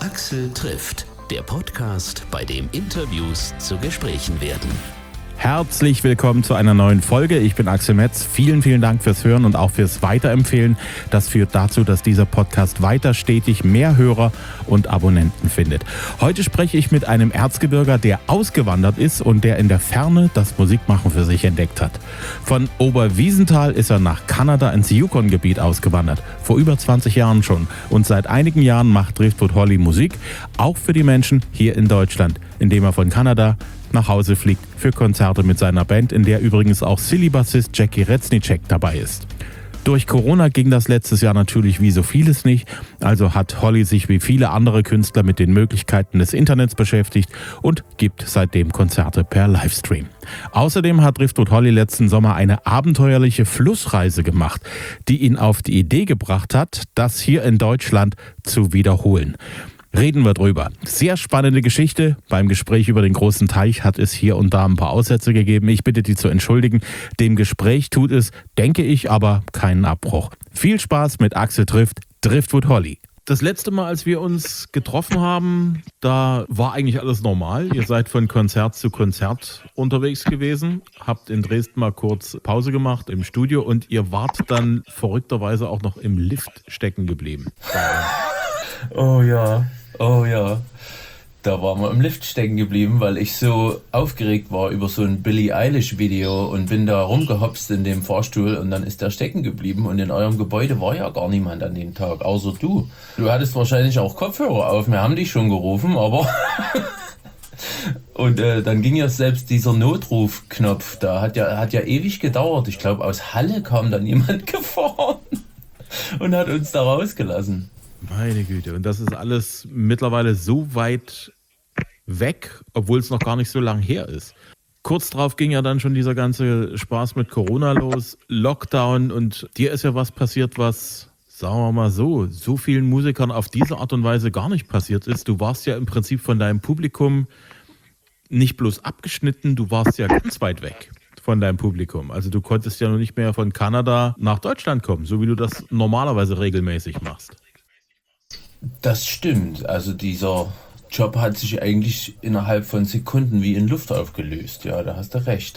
Axel trifft, der Podcast, bei dem Interviews zu Gesprächen werden. Herzlich willkommen zu einer neuen Folge. Ich bin Axel Metz. Vielen, vielen Dank fürs Hören und auch fürs Weiterempfehlen. Das führt dazu, dass dieser Podcast weiter stetig mehr Hörer und Abonnenten findet. Heute spreche ich mit einem Erzgebirger, der ausgewandert ist und der in der Ferne das Musikmachen für sich entdeckt hat. Von Oberwiesenthal ist er nach Kanada ins Yukon-Gebiet ausgewandert. Vor über 20 Jahren schon. Und seit einigen Jahren macht Driftwood Holly Musik, auch für die Menschen hier in Deutschland, indem er von Kanada nach Hause fliegt für Konzerte mit seiner Band, in der übrigens auch Silly-Bassist Jackie Reznicek dabei ist. Durch Corona ging das letztes Jahr natürlich wie so vieles nicht, also hat Holly sich wie viele andere Künstler mit den Möglichkeiten des Internets beschäftigt und gibt seitdem Konzerte per Livestream. Außerdem hat Driftwood Holly letzten Sommer eine abenteuerliche Flussreise gemacht, die ihn auf die Idee gebracht hat, das hier in Deutschland zu wiederholen. Reden wir drüber. Sehr spannende Geschichte. Beim Gespräch über den großen Teich hat es hier und da ein paar Aussätze gegeben. Ich bitte die zu entschuldigen. Dem Gespräch tut es, denke ich, aber keinen Abbruch. Viel Spaß mit Axel trifft Driftwood Holly. Das letzte Mal, als wir uns getroffen haben, da war eigentlich alles normal. Ihr seid von Konzert zu Konzert unterwegs gewesen, habt in Dresden mal kurz Pause gemacht im Studio und ihr wart dann verrückterweise auch noch im Lift stecken geblieben. Oh ja. Da waren wir im Lift stecken geblieben, weil ich so aufgeregt war über so ein Billie Eilish Video und bin da rumgehopst in dem Fahrstuhl und dann ist der stecken geblieben und in eurem Gebäude war ja gar niemand an dem Tag, außer du. Du hattest wahrscheinlich auch Kopfhörer auf, wir haben dich schon gerufen, aber... Und dann ging ja selbst dieser Notrufknopf, da hat ja ewig gedauert. Ich glaube, aus Halle kam dann jemand gefahren und hat uns da rausgelassen. Meine Güte, und das ist alles mittlerweile so weit weg, obwohl es noch gar nicht so lang her ist. Kurz drauf ging ja dann schon dieser ganze Spaß mit Corona los, Lockdown, und dir ist ja was passiert, was, sagen wir mal so vielen Musikern auf diese Art und Weise gar nicht passiert ist. Du warst ja im Prinzip von deinem Publikum nicht bloß abgeschnitten, du warst ja ganz weit weg von deinem Publikum. Also du konntest ja noch nicht mehr von Kanada nach Deutschland kommen, so wie du das normalerweise regelmäßig machst. Das stimmt. Also dieser Job hat sich eigentlich innerhalb von Sekunden wie in Luft aufgelöst. Ja, da hast du recht.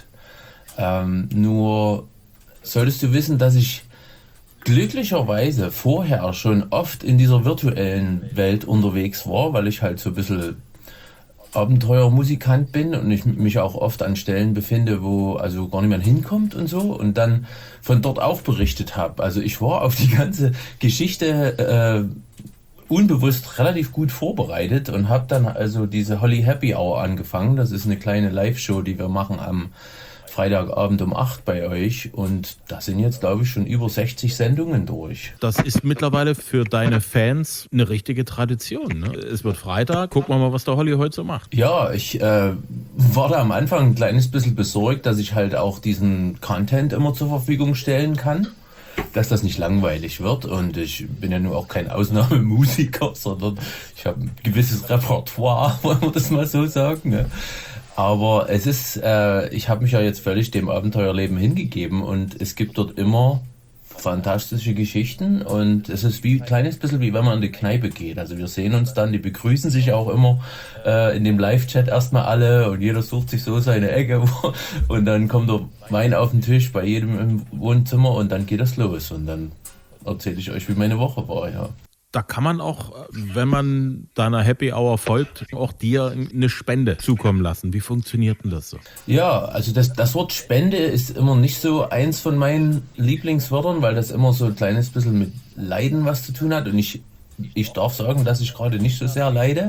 Nur solltest du wissen, dass ich glücklicherweise vorher schon oft in dieser virtuellen Welt unterwegs war, weil ich halt so ein bisschen Abenteuermusikant bin und ich mich auch oft an Stellen befinde, wo also gar niemand hinkommt und so und dann von dort auch berichtet habe. Also ich war auf die ganze Geschichte unbewusst relativ gut vorbereitet und habe dann also diese Holly Happy Hour angefangen. Das ist eine kleine Live-Show, die wir machen am Freitagabend um 8 bei euch und da sind jetzt, glaube ich, schon über 60 Sendungen durch. Das ist mittlerweile für deine Fans eine richtige Tradition, ne? Es wird Freitag, gucken wir mal, was der Holly heute so macht. Ja, ich war da am Anfang ein kleines bisschen besorgt, dass ich halt auch diesen Content immer zur Verfügung stellen kann, dass das nicht langweilig wird und ich bin ja nur auch kein Ausnahmemusiker, sondern ich habe ein gewisses Repertoire, wollen wir das mal so sagen. Ne? Aber es ist, ich habe mich ja jetzt völlig dem Abenteuerleben hingegeben und es gibt dort immer fantastische Geschichten und es ist wie ein kleines bisschen wie wenn man in die Kneipe geht. Also wir sehen uns dann, die begrüßen sich auch immer in dem Live-Chat erstmal alle und jeder sucht sich so seine Ecke und dann kommt der Wein auf den Tisch bei jedem im Wohnzimmer und dann geht das los und dann erzähle ich euch, wie meine Woche war, ja. Da kann man auch, wenn man deiner Happy Hour folgt, auch dir eine Spende zukommen lassen. Wie funktioniert denn das so? Ja, also das Wort Spende ist immer nicht so eins von meinen Lieblingswörtern, weil das immer so ein kleines bisschen mit Leiden was zu tun hat. Und ich darf sagen, dass ich gerade nicht so sehr leide,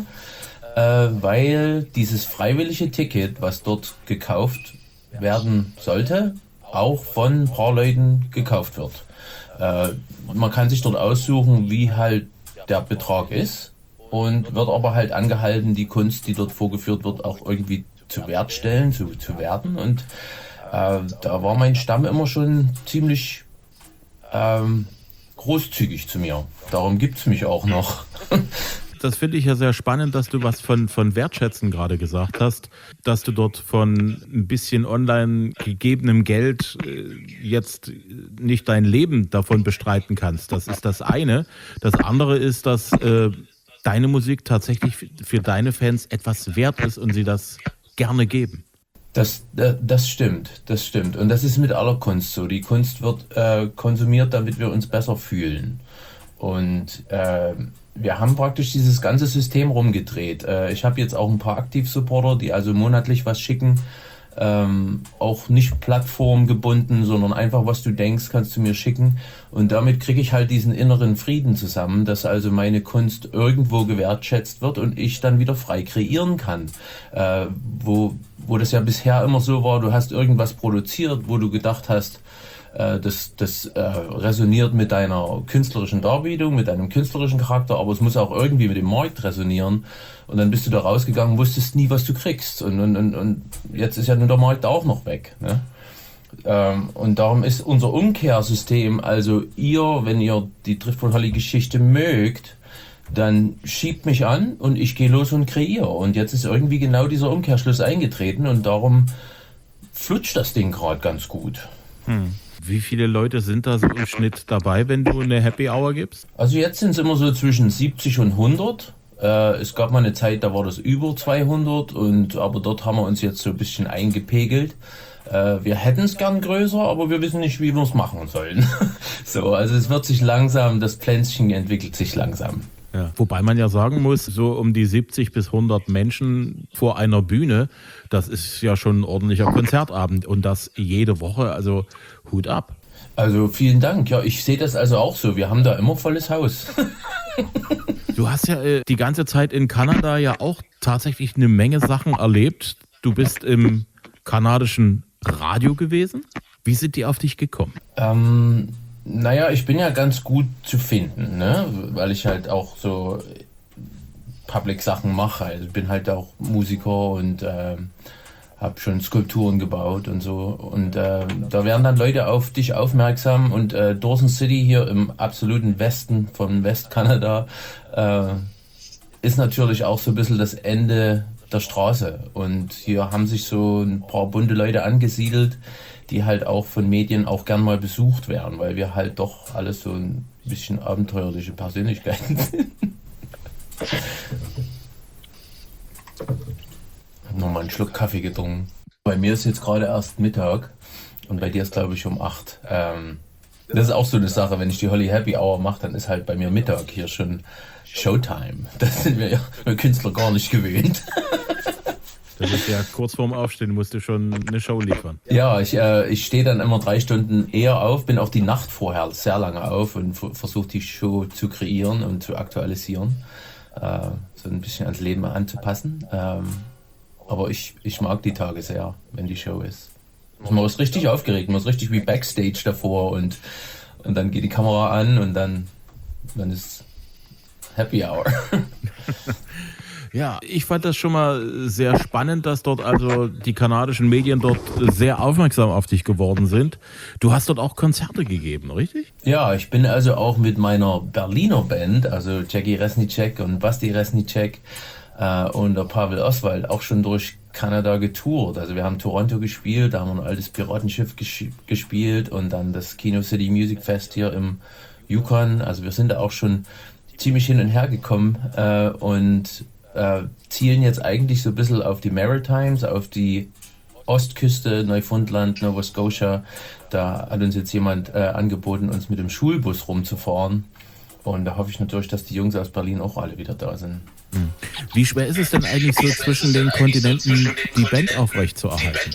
weil dieses freiwillige Ticket, was dort gekauft werden sollte, auch von ein paar Leuten gekauft wird. Man kann sich dort aussuchen, wie halt der Betrag ist und wird aber halt angehalten, die Kunst, die dort vorgeführt wird, auch irgendwie zu wertstellen, zu werten. Und da war mein Stamm immer schon ziemlich großzügig zu mir. Darum gibt es mich auch noch. Das finde ich ja sehr spannend, dass du was von Wertschätzen gerade gesagt hast, dass du dort von ein bisschen online gegebenem Geld jetzt nicht dein Leben davon bestreiten kannst. Das ist das eine. Das andere ist, dass deine Musik tatsächlich für deine Fans etwas wert ist und sie das gerne geben. Das stimmt. Und das ist mit aller Kunst so. Die Kunst wird konsumiert, damit wir uns besser fühlen. Und wir haben praktisch dieses ganze System rumgedreht. Ich habe jetzt auch ein paar Aktiv-Supporter, die also monatlich was schicken. Auch nicht plattformgebunden, sondern einfach, was du denkst, kannst du mir schicken. Und damit kriege ich halt diesen inneren Frieden zusammen, dass also meine Kunst irgendwo gewertschätzt wird und ich dann wieder frei kreieren kann. Wo das ja bisher immer so war, du hast irgendwas produziert, wo du gedacht hast, das resoniert mit deiner künstlerischen Darbietung, mit deinem künstlerischen Charakter, aber es muss auch irgendwie mit dem Markt resonieren. Und dann bist du da rausgegangen, wusstest nie, was du kriegst. Und jetzt ist ja nun der Markt auch noch weg. Ne? Und darum ist unser Umkehrsystem, also wenn ihr die Driftwood Holly Geschichte mögt, dann schiebt mich an und ich gehe los und kreiere. Und jetzt ist irgendwie genau dieser Umkehrschluss eingetreten und darum flutscht das Ding gerade ganz gut. Wie viele Leute sind da so im Schnitt dabei, wenn du eine Happy Hour gibst? Also jetzt sind es immer so zwischen 70 und 100. Es gab mal eine Zeit, da war das über 200, aber dort haben wir uns jetzt so ein bisschen eingepegelt. Wir hätten es gern größer, aber wir wissen nicht, wie wir es machen sollen. So, also es wird sich langsam, das Pflänzchen entwickelt sich langsam. Ja. Wobei man ja sagen muss, so um die 70 bis 100 Menschen vor einer Bühne, das ist ja schon ein ordentlicher Konzertabend und das jede Woche, also Hut ab. Also vielen Dank, ja, ich sehe das also auch so, wir haben da immer volles Haus. Du hast ja die ganze Zeit in Kanada ja auch tatsächlich eine Menge Sachen erlebt. Du bist im kanadischen Radio gewesen. Wie sind die auf dich gekommen? Naja, ich bin ja ganz gut zu finden, ne? Weil ich halt auch so Public-Sachen mache. Also ich bin halt auch Musiker und habe schon Skulpturen gebaut und so. Und da werden dann Leute auf dich aufmerksam. Und Dawson City hier im absoluten Westen von Westkanada ist natürlich auch so ein bisschen das Ende der Straße. Und hier haben sich so ein paar bunte Leute angesiedelt, die halt auch von Medien auch gern mal besucht werden, weil wir halt doch alles so ein bisschen abenteuerliche Persönlichkeiten sind. Ich habe nochmal einen Schluck Kaffee getrunken. Bei mir ist jetzt gerade erst Mittag und bei dir ist, glaube ich, um 8. Das ist auch so eine Sache, wenn ich die Holly Happy Hour mache, dann ist halt bei mir Mittag hier schon Showtime. Das sind wir Künstler gar nicht gewöhnt. Das ist ja kurz vorm Aufstehen, musst du schon eine Show liefern. Ja, ich stehe dann immer 3 Stunden eher auf, bin auch die Nacht vorher sehr lange auf und versuche die Show zu kreieren und zu aktualisieren, so ein bisschen ans Leben anzupassen. Aber ich mag die Tage sehr, wenn die Show ist. Man ist richtig aufgeregt, man ist richtig wie Backstage davor und dann geht die Kamera an und dann ist Happy Hour. Ja, ich fand das schon mal sehr spannend, dass dort also die kanadischen Medien dort sehr aufmerksam auf dich geworden sind. Du hast dort auch Konzerte gegeben, richtig? Ja, ich bin also auch mit meiner Berliner Band, also Jackie Resnicek und Basti Resnicek und der Pavel Oswald auch schon durch Kanada getourt. Also wir haben Toronto gespielt, da haben wir ein altes Piratenschiff gespielt und dann das Kino City Music Fest hier im Yukon. Also wir sind da auch schon ziemlich hin und her gekommen und zielen jetzt eigentlich so ein bisschen auf die Maritimes, auf die Ostküste, Neufundland, Nova Scotia. Da hat uns jetzt jemand angeboten, uns mit dem Schulbus rumzufahren. Und da hoffe ich natürlich, dass die Jungs aus Berlin auch alle wieder da sind. Wie schwer ist es denn eigentlich so zwischen den Kontinenten, die Band aufrechtzuerhalten?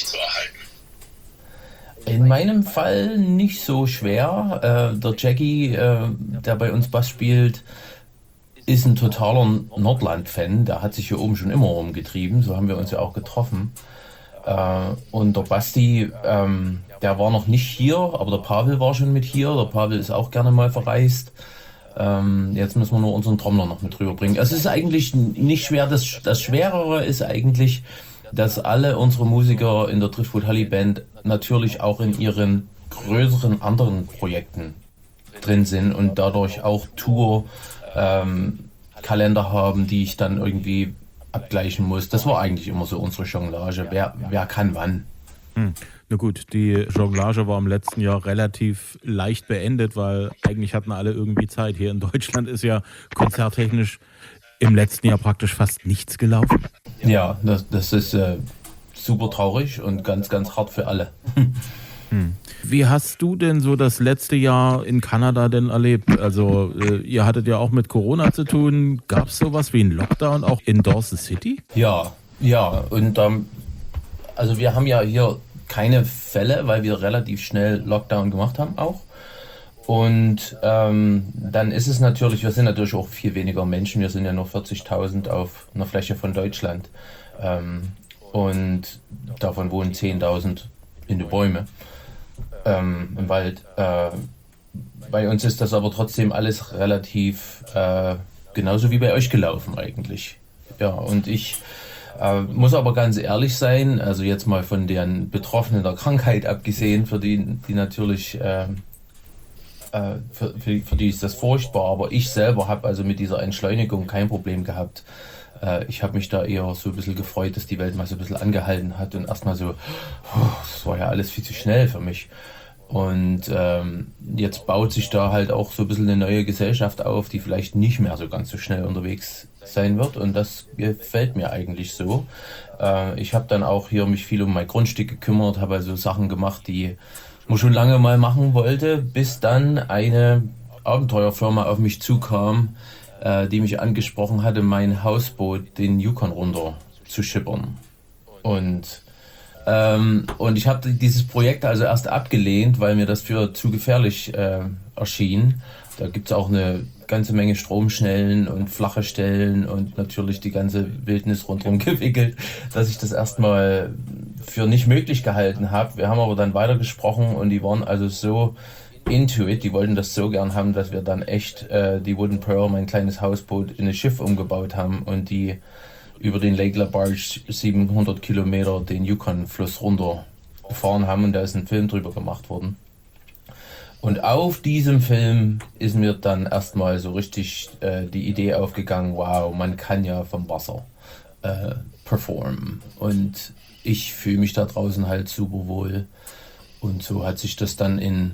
In meinem Fall nicht so schwer. Der Jackie, der bei uns Bass spielt, ist ein totaler Nordland-Fan. Der hat sich hier oben schon immer rumgetrieben. So haben wir uns ja auch getroffen. Und der Basti, der war noch nicht hier, aber der Pavel war schon mit hier. Der Pavel ist auch gerne mal verreist. Jetzt müssen wir nur unseren Trommler noch mit rüberbringen. Es ist eigentlich nicht schwer. Das Schwerere ist eigentlich, dass alle unsere Musiker in der Driftwood Holly Band natürlich auch in ihren größeren anderen Projekten drin sind und dadurch auch Kalender haben, die ich dann irgendwie abgleichen muss. Das war eigentlich immer so unsere Jonglage. Wer kann wann? Na gut, die Jonglage war im letzten Jahr relativ leicht beendet, weil eigentlich hatten alle irgendwie Zeit. Hier in Deutschland ist ja konzerttechnisch im letzten Jahr praktisch fast nichts gelaufen. Ja, das ist super traurig und ganz, ganz hart für alle. Wie hast du denn so das letzte Jahr in Kanada denn erlebt? Also ihr hattet ja auch mit Corona zu tun. Gab es sowas wie einen Lockdown auch in Dawson City? Ja, und also wir haben ja hier keine Fälle, weil wir relativ schnell Lockdown gemacht haben auch. Und dann ist es natürlich, wir sind natürlich auch viel weniger Menschen, wir sind ja nur 40.000 auf einer Fläche von Deutschland und davon wohnen 10.000 in den Bäumen im Wald. Bei uns ist das aber trotzdem alles relativ genauso wie bei euch gelaufen eigentlich. Ja, und ich muss aber ganz ehrlich sein, also jetzt mal von den Betroffenen der Krankheit abgesehen, für die natürlich für die ist das furchtbar, aber ich selber habe also mit dieser Entschleunigung kein Problem gehabt. Ich habe mich da eher so ein bisschen gefreut, dass die Welt mal so ein bisschen angehalten hat und erstmal so, das war ja alles viel zu schnell für mich. Und jetzt baut sich da halt auch so ein bisschen eine neue Gesellschaft auf, die vielleicht nicht mehr so ganz so schnell unterwegs sein wird, und das gefällt mir eigentlich so. Ich habe dann auch hier mich viel um mein Grundstück gekümmert, habe also Sachen gemacht, die man schon lange mal machen wollte, bis dann eine Abenteuerfirma auf mich zukam, die mich angesprochen hatte, mein Hausboot, den Yukon runter zu schippern. Und ich habe dieses Projekt also erst abgelehnt, weil mir das für zu gefährlich erschien. Da gibt es auch eine ganze Menge Stromschnellen und flache Stellen und natürlich die ganze Wildnis rundherum gewickelt, dass ich das erstmal für nicht möglich gehalten habe. Wir haben aber dann weitergesprochen und die waren also so into it, die wollten das so gern haben, dass wir dann echt die Wooden Pearl, mein kleines Hausboot, in ein Schiff umgebaut haben und die über den Lake LaBarge 700 Kilometer den Yukon-Fluss runter gefahren haben, und da ist ein Film drüber gemacht worden. Und auf diesem Film ist mir dann erstmal so richtig die Idee aufgegangen, wow, man kann ja vom Wasser performen. Und ich fühle mich da draußen halt super wohl. Und so hat sich das dann in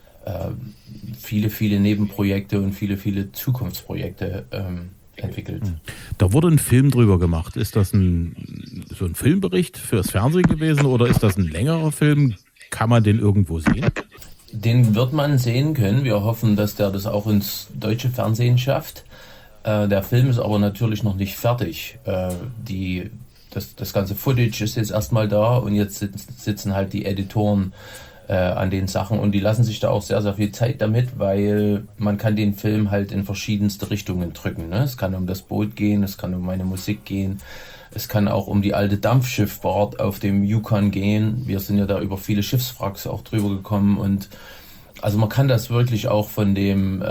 viele, viele Nebenprojekte und viele, viele Zukunftsprojekte entwickelt. Da wurde ein Film drüber gemacht. Ist das so ein Filmbericht fürs Fernsehen gewesen oder ist das ein längerer Film? Kann man den irgendwo sehen? Den wird man sehen können. Wir hoffen, dass der das auch ins deutsche Fernsehen schafft. Der Film ist aber natürlich noch nicht fertig. Das ganze Footage ist jetzt erstmal da und jetzt sitzen halt die Editoren an den Sachen und die lassen sich da auch sehr, sehr viel Zeit damit, weil man kann den Film halt in verschiedenste Richtungen drücken. Ne? Es kann um das Boot gehen, es kann um meine Musik gehen, es kann auch um die alte Dampfschifffahrt auf dem Yukon gehen. Wir sind ja da über viele Schiffswracks auch drüber gekommen und also man kann das wirklich auch von dem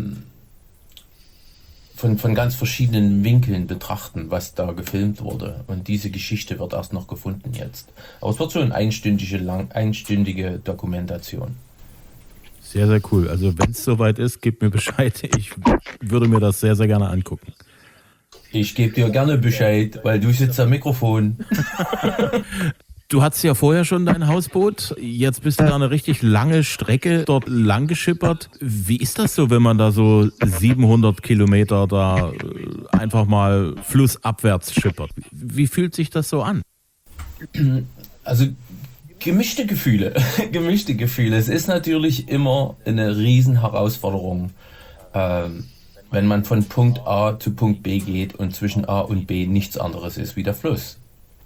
von ganz verschiedenen Winkeln betrachten, was da gefilmt wurde. Und diese Geschichte wird erst noch gefunden jetzt. Aber es wird so eine einstündige Dokumentation. Sehr, sehr cool. Also wenn es soweit ist, gib mir Bescheid. Ich würde mir das sehr, sehr gerne angucken. Ich gebe dir gerne Bescheid, weil du sitzt am Mikrofon. Du hattest ja vorher schon dein Hausboot. Jetzt bist du da eine richtig lange Strecke dort lang geschippert. Wie ist das so, wenn man da so 700 Kilometer da einfach mal flussabwärts schippert? Wie fühlt sich das so an? Also gemischte Gefühle. Gemischte Gefühle. Es ist natürlich immer eine riesen Herausforderung, wenn man von Punkt A zu Punkt B geht und zwischen A und B nichts anderes ist wie der Fluss.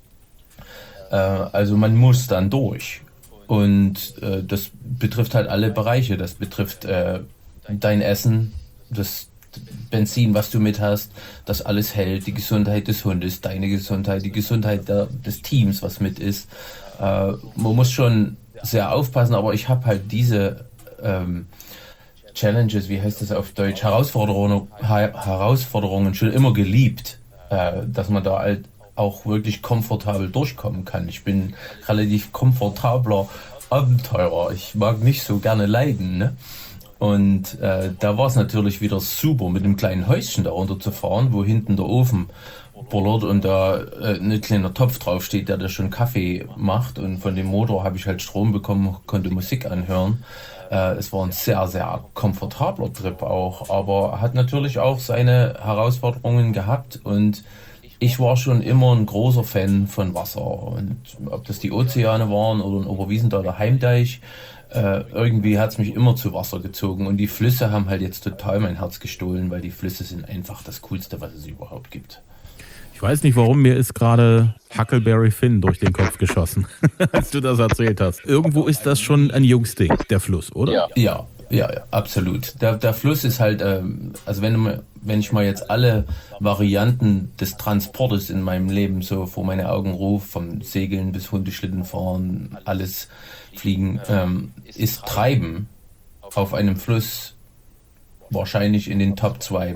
Also man muss dann durch. Und das betrifft halt alle Bereiche. Das betrifft dein Essen, das Benzin, was du mit hast, das alles hält, die Gesundheit des Hundes, deine Gesundheit, die Gesundheit des Teams, was mit ist. Man muss schon sehr aufpassen, aber ich habe halt diese Challenges, wie heißt das auf Deutsch, Herausforderungen schon immer geliebt, dass man da halt auch wirklich komfortabel durchkommen kann. Ich bin relativ komfortabler Abenteurer. Ich mag nicht so gerne leiden, ne? Und da war es natürlich wieder super, mit einem kleinen Häuschen da runter zu fahren, wo hinten der Ofen bullert und da ein kleiner Topf draufsteht, der da schon Kaffee macht, und von dem Motor habe ich halt Strom bekommen, konnte Musik anhören. Es war ein sehr, sehr komfortabler Trip auch, aber hat natürlich auch seine Herausforderungen gehabt, und ich war schon immer ein großer Fan von Wasser, und ob das die Ozeane waren oder ein Oberwiesendaler Heimdeich, irgendwie hat es mich immer zu Wasser gezogen, und die Flüsse haben halt jetzt total mein Herz gestohlen, weil die Flüsse sind einfach das Coolste, was es überhaupt gibt. Ich weiß nicht warum, mir ist gerade Huckleberry Finn durch den Kopf geschossen, als du das erzählt hast. Irgendwo ist das schon ein Jungsding, der Fluss, oder? Ja, absolut. Der Fluss ist halt, also wenn ich mal jetzt alle Varianten des Transportes in meinem Leben so vor meine Augen rufe, vom Segeln bis Hundeschlitten fahren, alles fliegen, ist Treiben auf einem Fluss wahrscheinlich in den Top 2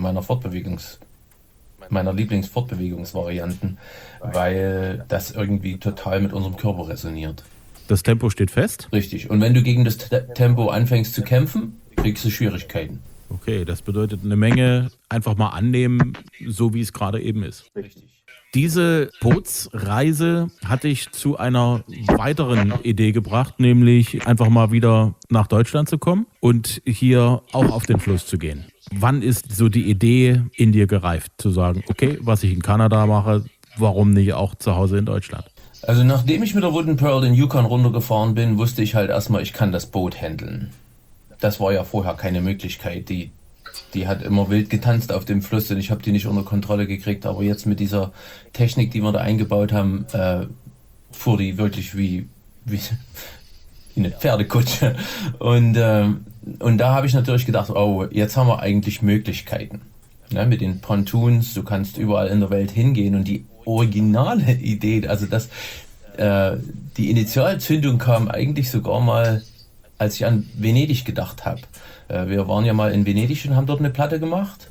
meiner Lieblingsfortbewegungsvarianten, weil das irgendwie total mit unserem Körper resoniert. Das Tempo steht fest? Richtig. Und wenn du gegen das Tempo anfängst zu kämpfen, kriegst du Schwierigkeiten. Okay, das bedeutet eine Menge einfach mal annehmen, so wie es gerade eben ist. Richtig. Diese Bootsreise hat dich zu einer weiteren Idee gebracht, nämlich einfach mal wieder nach Deutschland zu kommen und hier auch auf den Fluss zu gehen. Wann ist so die Idee in dir gereift, zu sagen, okay, was ich in Kanada mache, warum nicht auch zu Hause in Deutschland? Also nachdem ich mit der Wooden Pearl den Yukon runtergefahren bin, wusste ich halt erstmal, ich kann das Boot handeln. Das war ja vorher keine Möglichkeit. Die hat immer wild getanzt auf dem Fluss, und ich habe die nicht unter Kontrolle gekriegt. Aber jetzt mit dieser Technik, die wir da eingebaut haben, fuhr die wirklich wie eine Pferdekutsche. Und da habe ich natürlich gedacht, oh, jetzt haben wir eigentlich Möglichkeiten. Ne, mit den Pontoons, du kannst überall in der Welt hingehen, und die originale Idee, also die Initialzündung kam eigentlich sogar mal, als ich an Venedig gedacht habe. Wir waren ja mal in Venedig und haben dort eine Platte gemacht,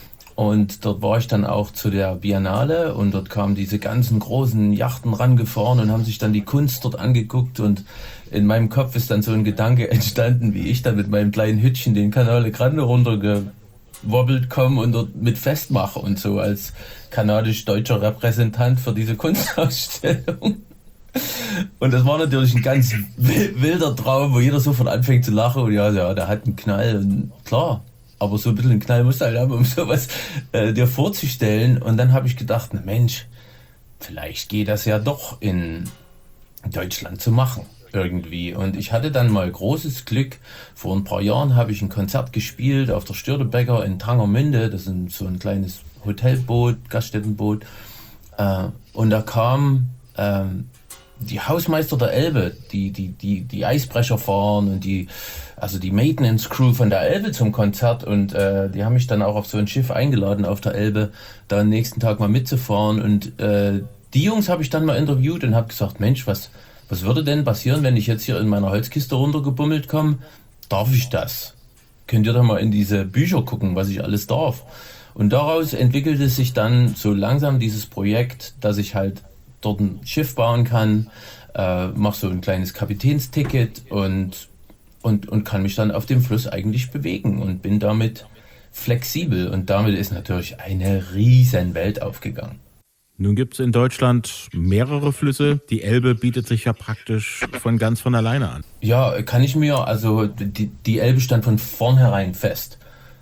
und dort war ich dann auch zu der Biennale, und dort kamen diese ganzen großen Yachten rangefahren und haben sich dann die Kunst dort angeguckt, und in meinem Kopf ist dann so ein Gedanke entstanden, wie ich dann mit meinem kleinen Hütchen den Canale Grande runtergewobbelt komme und dort mit festmache und so als kanadisch-deutscher Repräsentant für diese Kunstausstellung. Und das war natürlich ein ganz wilder Traum, wo jeder sofort anfängt zu lachen, und ja, der hat einen Knall, und klar, aber so ein bisschen einen Knall musst du halt haben, um sowas dir vorzustellen. Und dann habe ich gedacht, na Mensch, vielleicht geht das ja doch in Deutschland zu machen irgendwie. Und ich hatte dann mal großes Glück. Vor ein paar Jahren habe ich ein Konzert gespielt auf der Störtebecker in Tangermünde. Das ist so ein kleines Hotelboot, Gaststättenboot. Und da kam die Hausmeister der Elbe, die Eisbrecher fahren, und die Maintenance Crew von der Elbe zum Konzert, und die haben mich dann auch auf so ein Schiff eingeladen auf der Elbe, da am nächsten Tag mal mitzufahren, und die Jungs habe ich dann mal interviewt und habe gesagt, Mensch, was würde denn passieren, wenn ich jetzt hier in meiner Holzkiste runtergebummelt komme? Darf ich das? Könnt ihr doch mal in diese Bücher gucken, was ich alles darf? Und daraus entwickelte sich dann so langsam dieses Projekt, dass ich halt dort ein Schiff bauen kann, mache so ein kleines Kapitänsticket und kann mich dann auf dem Fluss eigentlich bewegen und bin damit flexibel, und damit ist natürlich eine riesen Welt aufgegangen. Nun gibt es in Deutschland mehrere Flüsse. Die Elbe bietet sich ja praktisch von alleine an. Ja, kann ich mir, also die Elbe stand von vornherein fest.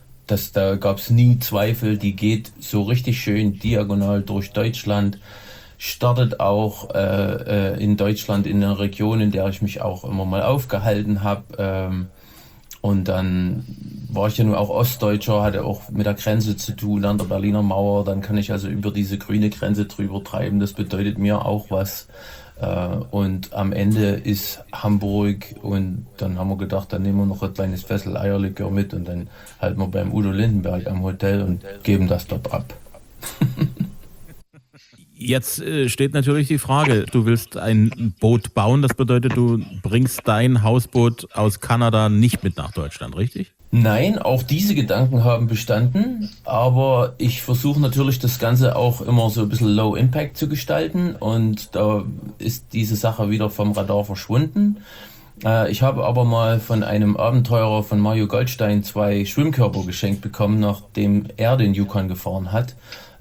Da gab es nie Zweifel, die geht so richtig schön diagonal durch Deutschland, startet auch in Deutschland in einer Region, in der ich mich auch immer mal aufgehalten habe. Und dann war ich ja nur auch Ostdeutscher, hatte auch mit der Grenze zu tun an der Berliner Mauer. Dann kann ich also über diese grüne Grenze drüber treiben. Das bedeutet mir auch was. Und am Ende ist Hamburg, und dann haben wir gedacht, dann nehmen wir noch ein kleines Fessel Eierlikör mit, und dann halten wir beim Udo Lindenberg am Hotel und geben das dort ab. Jetzt steht natürlich die Frage, du willst ein Boot bauen, das bedeutet, du bringst dein Hausboot aus Kanada nicht mit nach Deutschland, richtig? Nein, auch diese Gedanken haben bestanden, aber ich versuche natürlich das Ganze auch immer so ein bisschen Low Impact zu gestalten, und da ist diese Sache wieder vom Radar verschwunden. Ich habe aber mal von einem Abenteurer von Mario Goldstein 2 Schwimmkörper geschenkt bekommen, nachdem er den Yukon gefahren hat.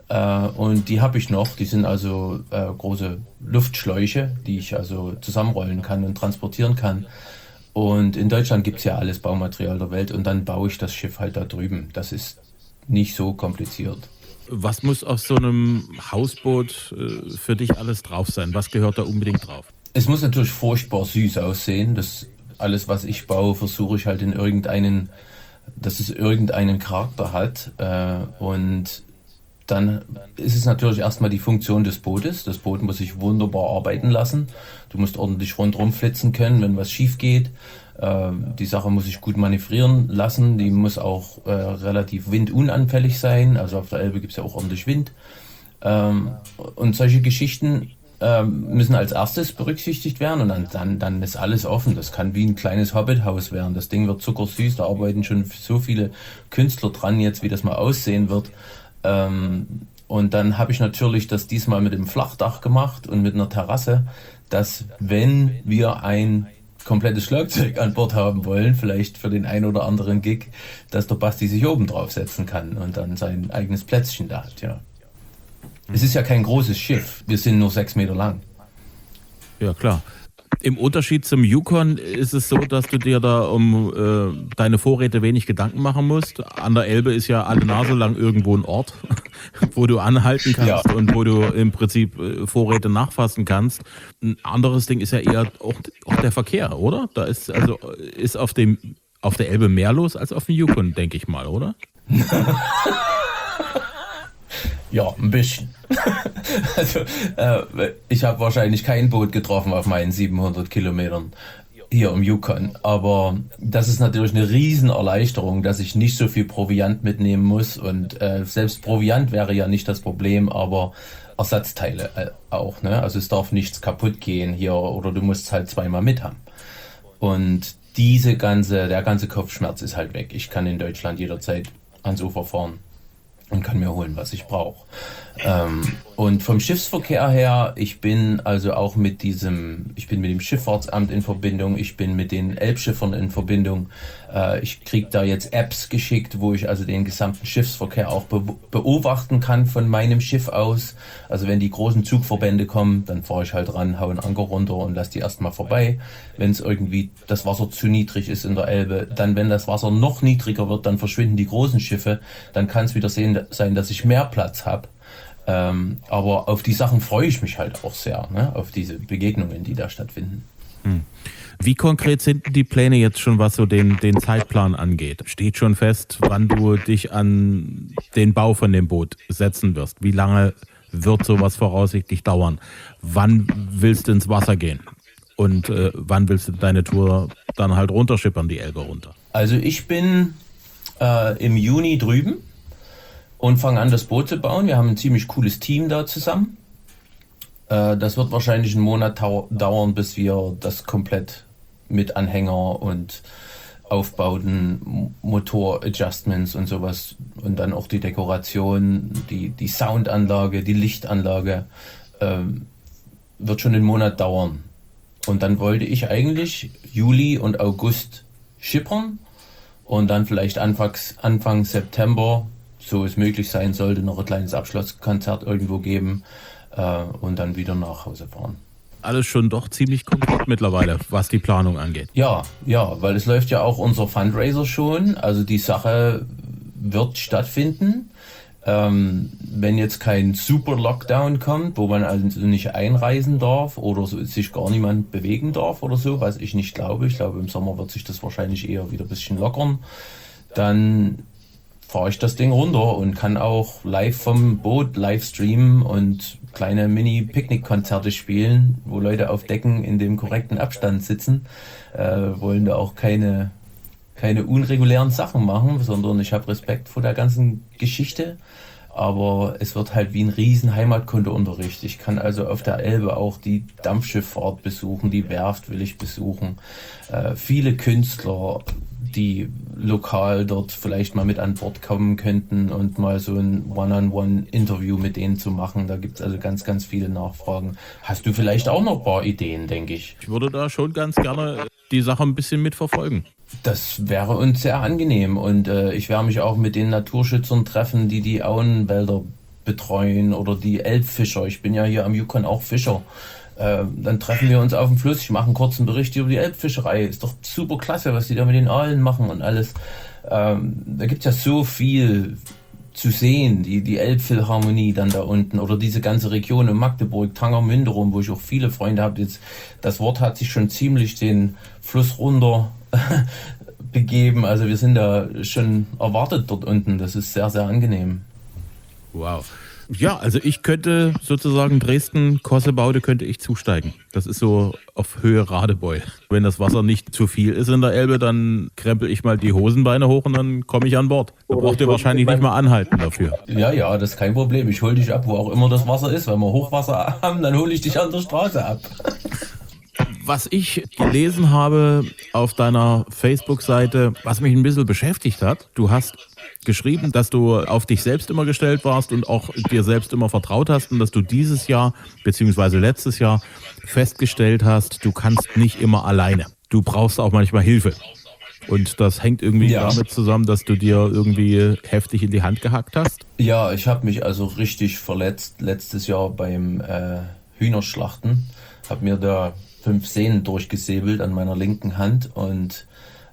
Und die habe ich noch. Die sind also große Luftschläuche, die ich also zusammenrollen kann und transportieren kann. Und in Deutschland gibt es ja alles Baumaterial der Welt und dann baue ich das Schiff halt da drüben. Das ist nicht so kompliziert. Was muss auf so einem Hausboot für dich alles drauf sein? Was gehört da unbedingt drauf? Es muss natürlich furchtbar süß aussehen. Das alles, was ich baue, versuche ich halt dass es irgendeinen Charakter hat. Und dann ist es natürlich erstmal die Funktion des Bootes. Das Boot muss sich wunderbar arbeiten lassen. Du musst ordentlich rundherum flitzen können, wenn was schief geht. Die Sache muss sich gut manövrieren lassen. Die muss auch relativ windunanfällig sein. Also auf der Elbe gibt es ja auch ordentlich Wind. Und solche Geschichten müssen als erstes berücksichtigt werden und dann ist alles offen. Das kann wie ein kleines Hobbithaus werden. Das Ding wird zuckersüß. Da arbeiten schon so viele Künstler dran jetzt, wie das mal aussehen wird. Und dann habe ich natürlich das diesmal mit dem Flachdach gemacht und mit einer Terrasse, dass wenn wir ein komplettes Schlagzeug an Bord haben wollen, vielleicht für den ein oder anderen Gig, dass der Basti sich oben drauf setzen kann und dann sein eigenes Plätzchen da hat, ja. Es ist ja kein großes Schiff, wir sind nur 6 Meter lang. Ja, klar. Im Unterschied zum Yukon ist es so, dass du dir da um deine Vorräte wenig Gedanken machen musst. An der Elbe ist ja alle Nase lang irgendwo ein Ort, wo du anhalten kannst und wo du im Prinzip Vorräte nachfassen kannst. Ein anderes Ding ist ja eher auch der Verkehr, oder? Da ist auf der Elbe mehr los als auf dem Yukon, denke ich mal, oder? Ja, ein bisschen. Also, ich habe wahrscheinlich kein Boot getroffen auf meinen 700 Kilometern hier im Yukon. Aber das ist natürlich eine Riesenerleichterung, dass ich nicht so viel Proviant mitnehmen muss. Und selbst Proviant wäre ja nicht das Problem, aber Ersatzteile auch. Ne? Also es darf nichts kaputt gehen hier oder du musst es halt zweimal mit haben. Und der ganze Kopfschmerz ist halt weg. Ich kann in Deutschland jederzeit ans Ufer fahren und kann mir holen, was ich brauche. Und vom Schiffsverkehr her, ich bin mit dem Schifffahrtsamt in Verbindung, ich bin mit den Elbschiffern in Verbindung. Ich kriege da jetzt Apps geschickt, wo ich also den gesamten Schiffsverkehr auch beobachten kann von meinem Schiff aus. Also wenn die großen Zugverbände kommen, dann fahre ich halt ran, hau einen Anker runter und lasse die erstmal vorbei. Wenn es irgendwie das Wasser zu niedrig ist in der Elbe, dann wenn das Wasser noch niedriger wird, dann verschwinden die großen Schiffe. Dann kann es wieder sein, dass ich mehr Platz habe. Aber auf die Sachen freue ich mich halt auch sehr, ne? Auf diese Begegnungen, die da stattfinden. Wie konkret sind die Pläne jetzt schon, was so den Zeitplan angeht? Steht schon fest, wann du dich an den Bau von dem Boot setzen wirst? Wie lange wird sowas voraussichtlich dauern? Wann willst du ins Wasser gehen? Und wann willst du deine Tour dann halt runterschippern, die Elbe runter? Also ich bin im Juni drüben und fange an, das Boot zu bauen. Wir haben ein ziemlich cooles Team da zusammen. Das wird wahrscheinlich einen Monat dauern, bis wir das komplett mit Anhänger und Aufbauten, Motor-Adjustments und sowas und dann auch die Dekoration, die Soundanlage, die Lichtanlage, wird schon einen Monat dauern. Und dann wollte ich eigentlich Juli und August schippern und dann vielleicht Anfang September, so es möglich sein sollte, noch ein kleines Abschlusskonzert irgendwo geben und dann wieder nach Hause fahren. Alles schon doch ziemlich konkret mittlerweile, was die Planung angeht. Ja, weil es läuft ja auch unser Fundraiser schon, also die Sache wird stattfinden. Wenn jetzt kein super Lockdown kommt, wo man also nicht einreisen darf oder so, sich gar niemand bewegen darf oder so, was ich nicht glaube. Ich glaube, im Sommer wird sich das wahrscheinlich eher wieder ein bisschen lockern. Dann fahre ich das Ding runter und kann auch live vom Boot live streamen und kleine Mini-Picknick-Konzerte spielen, wo Leute auf Decken in dem korrekten Abstand sitzen. Wollen da auch keine unregulären Sachen machen, sondern ich habe Respekt vor der ganzen Geschichte. Aber es wird halt wie ein riesen Heimatkundeunterricht. Ich kann also auf der Elbe auch die Dampfschifffahrt besuchen, die Werft will ich besuchen. Viele Künstler, die lokal dort vielleicht mal mit an Bord kommen könnten und mal so ein One-on-One-Interview mit denen zu machen. Da gibt es also ganz, ganz viele Nachfragen. Hast du vielleicht auch noch ein paar Ideen, denke ich? Ich würde da schon ganz gerne die Sache ein bisschen mitverfolgen. Das wäre uns sehr angenehm und ich werde mich auch mit den Naturschützern treffen, die Auenwälder betreuen oder die Elbfischer. Ich bin ja hier am Yukon auch Fischer. Dann treffen wir uns auf dem Fluss. Ich mache einen kurzen Bericht über die Elbfischerei. Ist doch super klasse, was die da mit den Aalen machen und alles. Da gibt's ja so viel zu sehen, die Elbphilharmonie dann da unten oder diese ganze Region in Magdeburg, Tangermünde rum, wo ich auch viele Freunde habe. Jetzt das Wort hat sich schon ziemlich den Fluss runter begeben. Also wir sind da schon erwartet dort unten. Das ist sehr, sehr angenehm. Wow. Ja, also ich könnte sozusagen Dresden, Kossebaude könnte ich zusteigen. Das ist so auf Höhe Radebeul. Wenn das Wasser nicht zu viel ist in der Elbe, dann krempel ich mal die Hosenbeine hoch und dann komme ich an Bord. Da braucht ihr wahrscheinlich nicht mal anhalten dafür. Ja, das ist kein Problem. Ich hole dich ab, wo auch immer das Wasser ist. Wenn wir Hochwasser haben, dann hole ich dich an der Straße ab. Was ich gelesen habe auf deiner Facebook-Seite, was mich ein bisschen beschäftigt hat, du hast geschrieben, dass du auf dich selbst immer gestellt warst und auch dir selbst immer vertraut hast und dass du dieses Jahr bzw. letztes Jahr festgestellt hast, du kannst nicht immer alleine. Du brauchst auch manchmal Hilfe. Und das hängt irgendwie damit zusammen, dass du dir irgendwie heftig in die Hand gehackt hast? Ja, ich habe mich also richtig verletzt letztes Jahr beim Hühnerschlachten. Habe mir da 5 Sehnen durchgesäbelt an meiner linken Hand und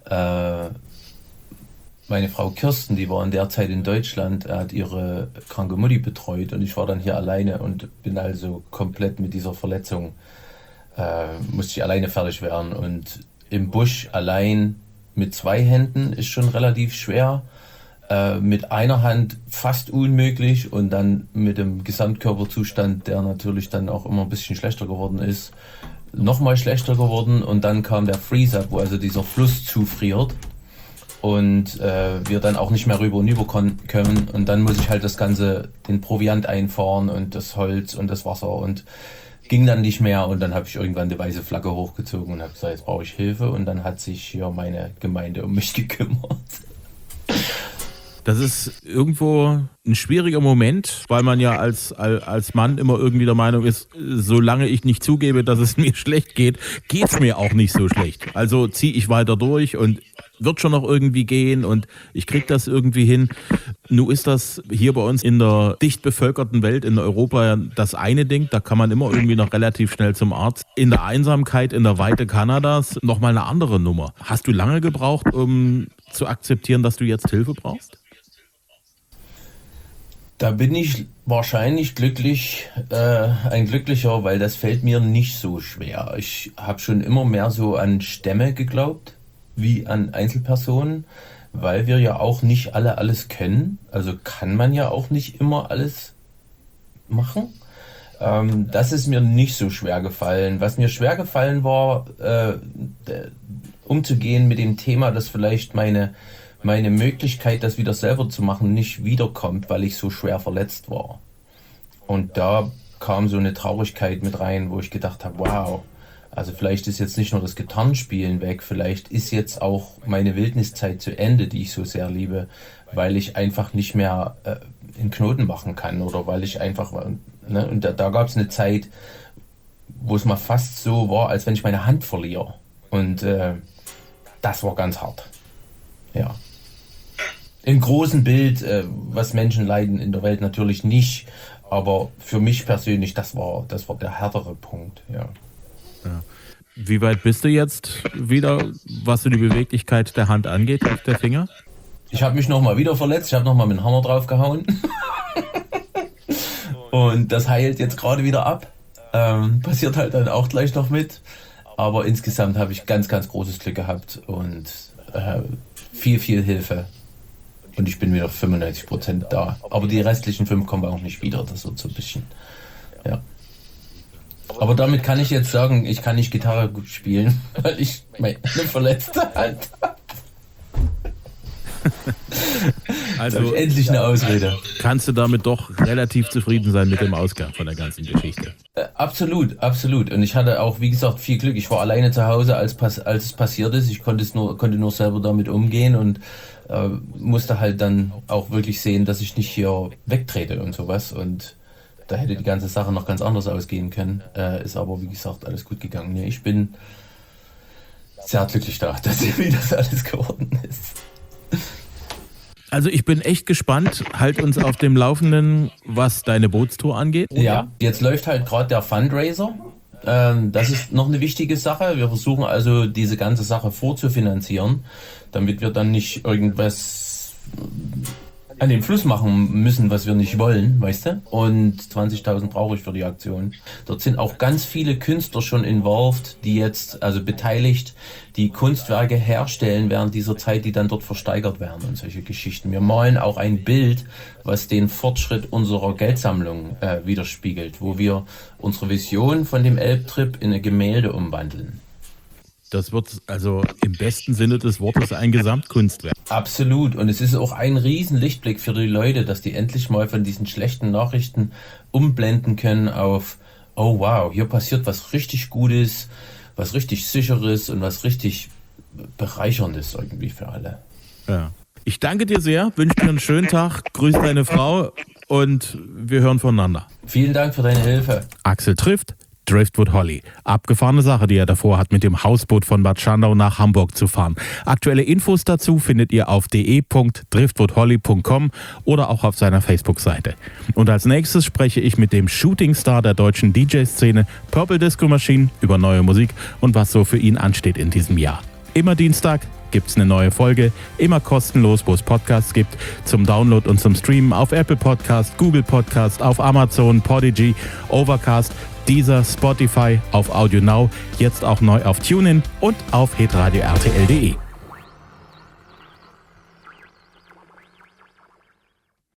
meine Frau Kirsten, die war in der Zeit in Deutschland, hat ihre kranke Mutti betreut und ich war dann hier alleine und bin also komplett mit dieser Verletzung, musste ich alleine fertig werden und im Busch allein mit 2 Händen ist schon relativ schwer, mit einer Hand fast unmöglich und dann mit dem Gesamtkörperzustand, der natürlich dann auch immer ein bisschen schlechter geworden ist, nochmal schlechter geworden und dann kam der Freeze-Up, wo also dieser Fluss zufriert und wir dann auch nicht mehr rüber und über können und dann muss ich halt den Proviant einfahren und das Holz und das Wasser und ging dann nicht mehr und dann habe ich irgendwann die weiße Flagge hochgezogen und habe gesagt, jetzt brauche ich Hilfe und dann hat sich hier meine Gemeinde um mich gekümmert. Das ist irgendwo ein schwieriger Moment, weil man ja als Mann immer irgendwie der Meinung ist, solange ich nicht zugebe, dass es mir schlecht geht, geht's mir auch nicht so schlecht. Also ziehe ich weiter durch und wird schon noch irgendwie gehen und ich krieg das irgendwie hin. Nun ist das hier bei uns in der dicht bevölkerten Welt in Europa das eine Ding, da kann man immer irgendwie noch relativ schnell zum Arzt. In der Einsamkeit, in der Weite Kanadas nochmal eine andere Nummer. Hast du lange gebraucht, um zu akzeptieren, dass du jetzt Hilfe brauchst? Da bin ich wahrscheinlich ein Glücklicher, weil das fällt mir nicht so schwer. Ich habe schon immer mehr so an Stämme geglaubt, wie an Einzelpersonen, weil wir ja auch nicht alle alles können. Also kann man ja auch nicht immer alles machen. Das ist mir nicht so schwer gefallen. Was mir schwer gefallen war, umzugehen mit dem Thema, dass vielleicht meine Möglichkeit, das wieder selber zu machen, nicht wiederkommt, weil ich so schwer verletzt war. Und da kam so eine Traurigkeit mit rein, wo ich gedacht habe, wow, also vielleicht ist jetzt nicht nur das Gitarrenspielen weg, vielleicht ist jetzt auch meine Wildniszeit zu Ende, die ich so sehr liebe, weil ich einfach nicht mehr in Knoten machen kann oder weil ich einfach, ne, und da gab es eine Zeit, wo es mal fast so war, als wenn ich meine Hand verliere. Und das war ganz hart. Ja. Im großen Bild, was Menschen leiden in der Welt natürlich nicht, aber für mich persönlich, das war der härtere Punkt, ja. Ja. Wie weit bist du jetzt wieder, was so die Beweglichkeit der Hand angeht, der Finger? Ich habe mich nochmal wieder verletzt, ich habe nochmal mit dem Hammer draufgehauen. Und das heilt jetzt gerade wieder ab. Passiert halt dann auch gleich noch mit. Aber insgesamt habe ich ganz, ganz großes Glück gehabt und viel, viel Hilfe. Und ich bin wieder 95% da. Aber die restlichen 5 kommen auch nicht wieder. Das wird so ein bisschen, ja. Aber damit kann ich jetzt sagen, ich kann nicht Gitarre gut spielen, weil ich eine verletzte Hand habe. Also habe ich endlich eine Ausrede. Kannst du damit doch relativ zufrieden sein mit dem Ausgang von der ganzen Geschichte? Absolut, absolut. Und ich hatte auch, wie gesagt, viel Glück. Ich war alleine zu Hause, als es passiert ist. Ich konnte nur selber damit umgehen und musste halt dann auch wirklich sehen, dass ich nicht hier wegtrete und sowas. Und da hätte die ganze Sache noch ganz anders ausgehen können. Ist aber, wie gesagt, alles gut gegangen. Ja, ich bin sehr glücklich da, wie das alles geworden ist. Also ich bin echt gespannt. Halt uns auf dem Laufenden, was deine Bootstour angeht. Ja, jetzt läuft halt gerade der Fundraiser. Das ist noch eine wichtige Sache. Wir versuchen also diese ganze Sache vorzufinanzieren, damit wir dann nicht irgendwas an den Fluss machen müssen, was wir nicht wollen, weißt du? Und 20.000 brauche ich für die Aktion. Dort sind auch ganz viele Künstler schon involved, die jetzt, also beteiligt, die Kunstwerke herstellen während dieser Zeit, die dann dort versteigert werden und solche Geschichten. Wir malen auch ein Bild, was den Fortschritt unserer Geldsammlung widerspiegelt, wo wir unsere Vision von dem Elbtrip in ein Gemälde umwandeln. Das wird also im besten Sinne des Wortes ein Gesamtkunstwerk. Absolut. Und es ist auch ein riesen Lichtblick für die Leute, dass die endlich mal von diesen schlechten Nachrichten umblenden können auf, oh wow, hier passiert was richtig Gutes, was richtig Sicheres und was richtig Bereicherndes irgendwie für alle. Ja. Ich danke dir sehr, wünsche dir einen schönen Tag, grüße deine Frau und wir hören voneinander. Vielen Dank für deine Hilfe. Axel trifft Driftwood Holly. Abgefahrene Sache, die er davor hat, mit dem Hausboot von Bad Schandau nach Hamburg zu fahren. Aktuelle Infos dazu findet ihr auf de.driftwoodholly.com oder auch auf seiner Facebook-Seite. Und als nächstes spreche ich mit dem Shootingstar der deutschen DJ-Szene Purple Disco Machine über neue Musik und was so für ihn ansteht in diesem Jahr. Immer Dienstag gibt's eine neue Folge, immer kostenlos, wo es Podcasts gibt, zum Download und zum Streamen auf Apple Podcast, Google Podcast, auf Amazon, Podigy, Overcast, Deezer, Spotify, auf Audio Now, jetzt auch neu auf TuneIn und auf hitradio-rtl.de.